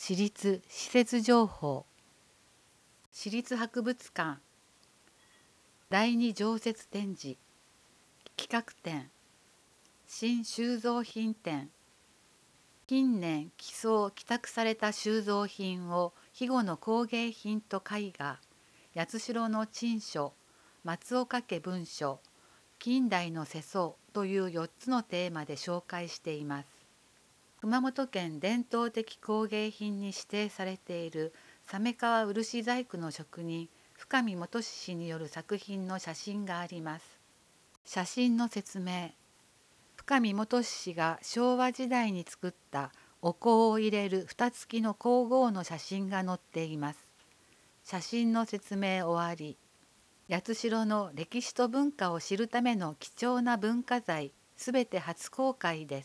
私立施設情報。市立博物館第二常設展示企画展新収蔵品展。近年寄贈寄託された収蔵品を肥後の工芸品と絵画、八代の珍書、松岡家文書、近代の世相という4つのテーマで紹介しています。熊本県伝統的工芸品に指定されている鮫川漆細工の職人深見元氏による作品の写真があります。写真の説明。深見元氏が昭和時代に作ったお香を入れる蓋付きの香合の写真が載っています。写真の説明終わり。八代の歴史と文化を知るための貴重な文化財すべて初公開です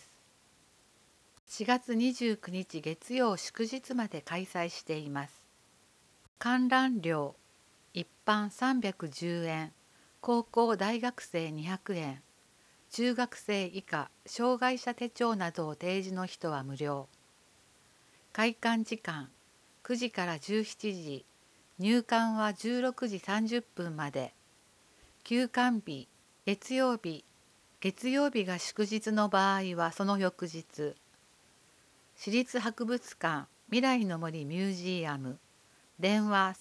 。4月29日月曜祝日まで開催しています。観覧料一般310円、高校大学生200円、中学生以下障害者手帳などを提示の人は無料。開館時間9時から17時、入館は16時30分まで。休館日月曜日が祝日の場合はその翌日。市立博物館未来の森ミュージアム電話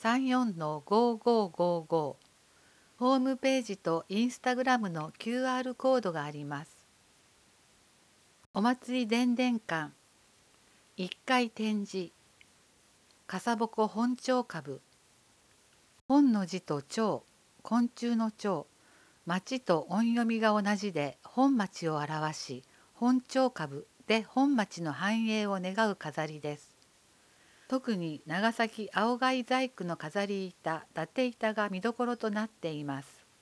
34-5555ホームページとインスタグラムの QR コードがあります。お祭り伝々館1階展示笠鉾本鳥株。本の字と鳥、昆虫の鳥、町と音読みが同じで本町を表し、本鳥株で本町の繁栄を願う飾りです。特に長崎青貝細工の飾り板、伊達板が見どころとなっています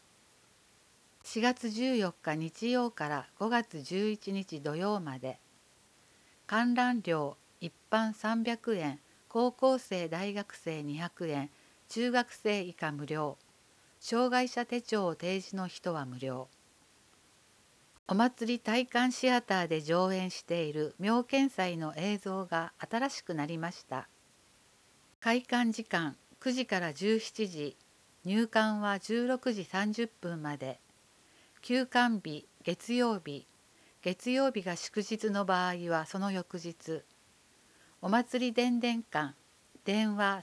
。4月14日日曜から5月11日土曜まで。観覧料一般300円、高校生大学生200円、中学生以下無料。障害者手帳を提示の人は無料。お祭り体感シアターで上演している妙見祭の映像が新しくなりました。開館時間9時から17時、入館は16時30分まで。休館日月曜日が祝日の場合はその翌日。お祭り伝々館電話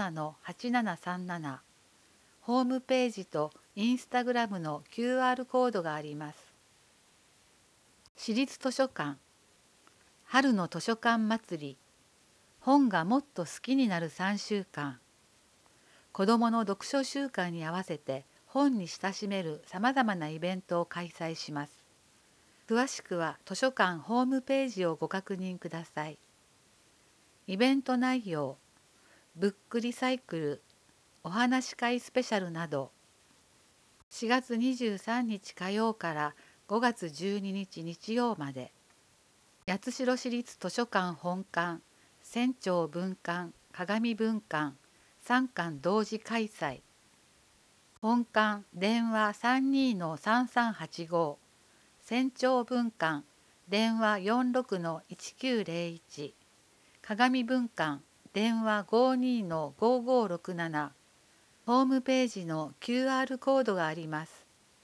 37-8737ホームページとインスタグラムの QR コードがあります。市立図書館春の図書館祭り本がもっと好きになる3週間。子どもの読書習慣に合わせて本に親しめるさまざまなイベントを開催します。詳しくは図書館ホームページをご確認ください。イベント内容、ブックリサイクル、お話し会スペシャルなど。4月23日火曜から5月12日日曜まで。八代市立図書館本館、船長分館、鏡分館、3館同時開催。本館電話32-3385、船長分館電話46-1901、鏡分館電話52-5567、ホームページの QR コードがあります。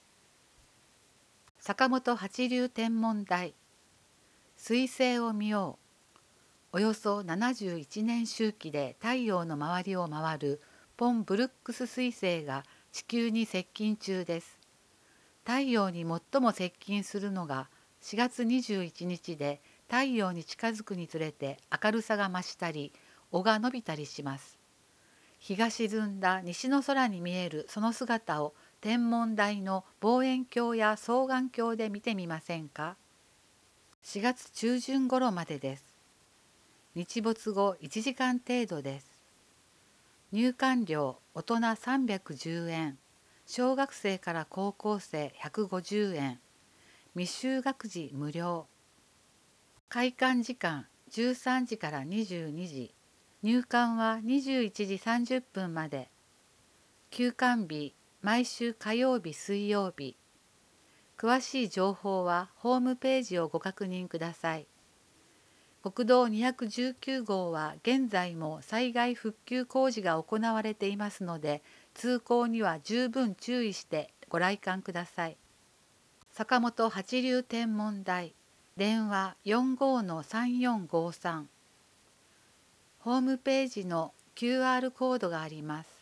坂本八流天文台彗星を見よう。およそ71年周期で太陽の周りを回るポン・ブルックス彗星が地球に接近中です。太陽に最も接近するのが4月21日で、太陽に近づくにつれて明るさが増したり尾が伸びたりします。日が沈んだ西の空に見えるその姿を天文台の望遠鏡や双眼鏡で見てみませんか。4月中旬頃までです。日没後1時間程度です。入館料大人310円、小学生から高校生150円、未就学児無料。開館時間13時から22時、入館は21時30分まで。休館日毎週火曜日水曜日。詳しい情報はホームページをご確認ください。 国道219号は現在も災害復旧工事が行われていますので、通行には十分注意してご来館ください。坂本八流天文台、電話45-3453。ホームページの QR コードがあります。